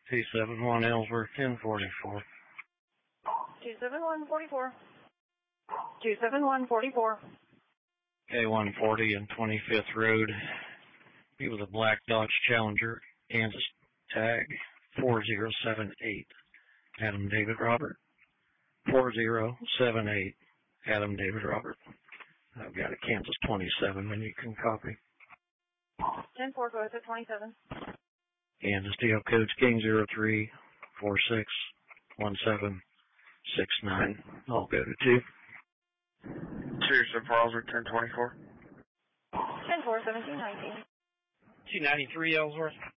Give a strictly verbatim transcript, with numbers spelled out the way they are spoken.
two seven one Ellsworth, ten forty-four. two seven one forty-four. two seven one forty-four. K one forty and twenty-fifth Road. He was a black Dodge Challenger, Kansas tag, four zero seven eight. Adam David Robert. four zero seven eight. Adam David Robert. I've got a Kansas twenty-seven when you can copy. ten four, go ahead, twenty-seven. Kansas D L codes King zero three four six one seven six nine. I'll go to two. Two for Ellsworth, ten twenty-four. ten four, seventeen nineteen. two ninety-three Ellsworth.